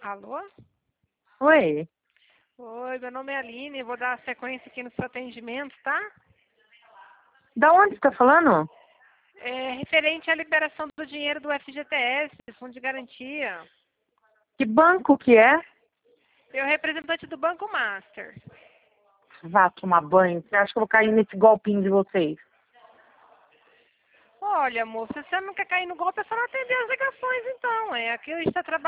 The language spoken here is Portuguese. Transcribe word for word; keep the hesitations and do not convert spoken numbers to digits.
Alô? Oi, Oi, meu nome é Aline, vou dar sequência aqui no seu atendimento, tá? da onde você tá falando? É referente à liberação do dinheiro do F G T S, Fundo de Garantia. Que banco que é? Eu representante do Banco Master. Vá tomar banho. Você acha que eu vou cair nesse golpinho de vocês? Olha, moça, se você não quer cair no golpe, é só não atender as ligações, então. É aqui a gente está trabalhando.